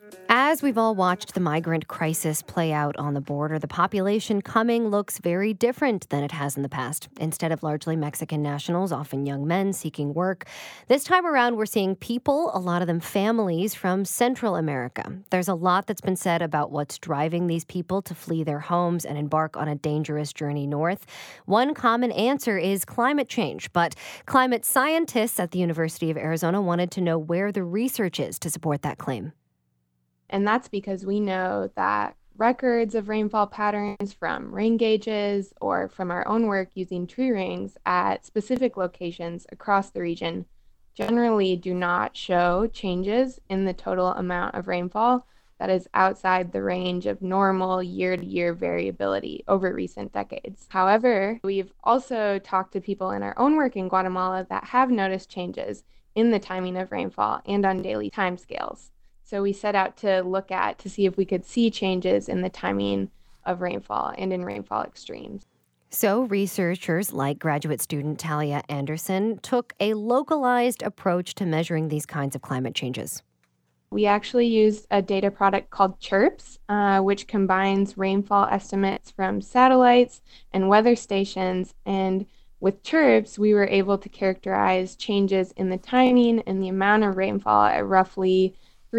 As we've all watched the migrant crisis play out on the border, the population coming looks very different than it has in the past. Instead of largely Mexican nationals, often young men seeking work, this time around we're seeing people, a lot of them families, from Central America. There's a lot that's been said about what's driving these people to flee their homes and embark on a dangerous journey north. One common answer is climate change, but climate scientists at the University of Arizona wanted to know where the research is to support that claim. And that's because we know that records of rainfall patterns from rain gauges or from our own work using tree rings at specific locations across the region generally do not show changes in the total amount of rainfall that is outside the range of normal year-to-year variability over recent decades. However, we've also talked to people in our own work in Guatemala that have noticed changes in the timing of rainfall and on daily timescales. So we set out to see if we could see changes in the timing of rainfall and in rainfall extremes. So researchers like graduate student Talia Anderson took a localized approach to measuring these kinds of climate changes. We actually used a data product called CHIRPS, which combines rainfall estimates from satellites and weather stations. And with CHIRPS, we were able to characterize changes in the timing and the amount of rainfall at roughly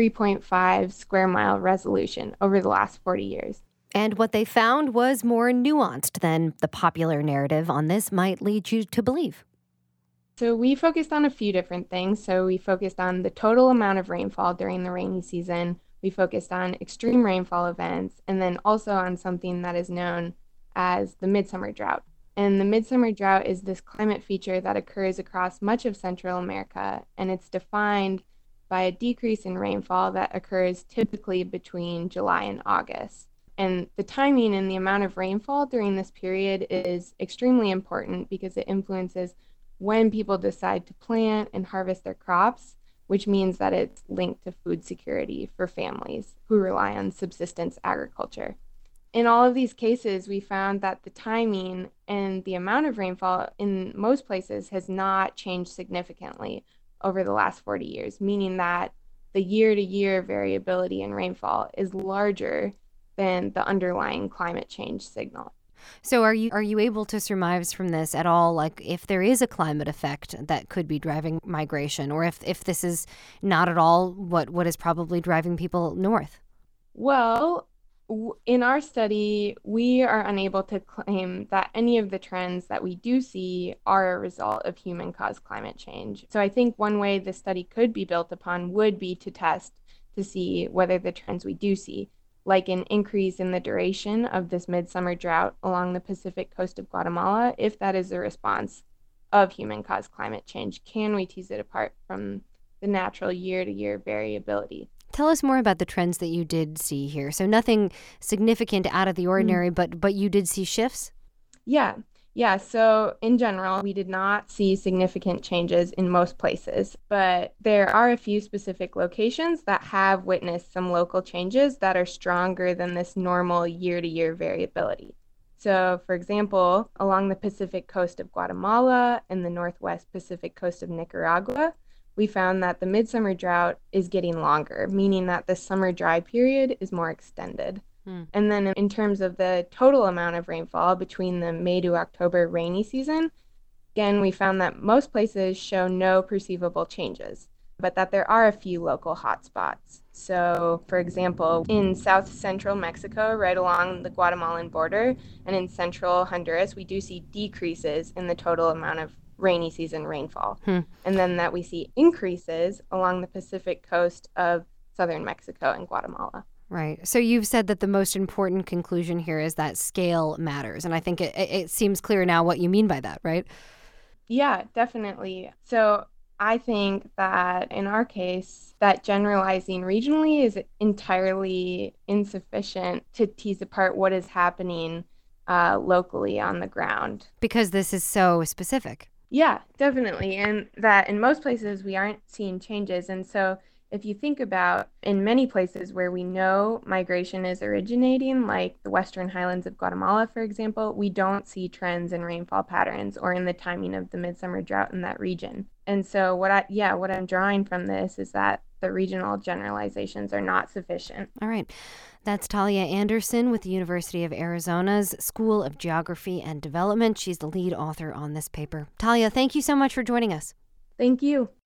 3.5 square mile resolution over the last 40 years. And what they found was more nuanced than the popular narrative on this might lead you to believe. So we focused on a few different things. So we focused on the total amount of rainfall during the rainy season. We focused on extreme rainfall events, and then also on something that is known as the midsummer drought. And the midsummer drought is this climate feature that occurs across much of Central America, and it's defined by a decrease in rainfall that occurs typically between July and August. And the timing and the amount of rainfall during this period is extremely important because it influences when people decide to plant and harvest their crops, which means that it's linked to food security for families who rely on subsistence agriculture. In all of these cases, we found that the timing and the amount of rainfall in most places has not changed significantly over the last 40 years, meaning that the year-to-year variability in rainfall is larger than the underlying climate change signal. So are you able to surmise from this at all, like if there is a climate effect that could be driving migration, or if this is not at all what is probably driving people north? Well, in our study, we are unable to claim that any of the trends that we do see are a result of human-caused climate change. So I think one way the study could be built upon would be to test to see whether the trends we do see, like an increase in the duration of this midsummer drought along the Pacific coast of Guatemala, if that is a response of human-caused climate change, can we tease it apart from the natural year-to-year variability? Tell us more about the trends that you did see here. So nothing significant out of the ordinary, but you did see shifts? Yeah. So in general, we did not see significant changes in most places, but there are a few specific locations that have witnessed some local changes that are stronger than this normal year-to-year variability. So, for example, along the Pacific coast of Guatemala and the northwest Pacific coast of Nicaragua, we found that the midsummer drought is getting longer, meaning that the summer dry period is more extended. And then in terms of the total amount of rainfall between the May to October rainy season, again, we found that most places show no perceivable changes, but that there are a few local hotspots. So, for example, in south central Mexico, right along the Guatemalan border, and in central Honduras, we do see decreases in the total amount of rainy season rainfall. And then that we see increases along the Pacific coast of southern Mexico and Guatemala. Right. So you've said that the most important conclusion here is that scale matters. And I think it seems clear now what you mean by that, right? Yeah, definitely. So I think that in our case, that generalizing regionally is entirely insufficient to tease apart what is happening locally on the ground. Because this is so specific. Yeah, definitely. And that in most places we aren't seeing changes. And so if you think about in many places where we know migration is originating, like the Western Highlands of Guatemala, for example, we don't see trends in rainfall patterns or in the timing of the midsummer drought in that region. And so what I'm drawing from this is that the regional generalizations are not sufficient. All right. That's Talia Anderson with the University of Arizona's School of Geography and Development. She's the lead author on this paper. Talia, thank you so much for joining us. Thank you.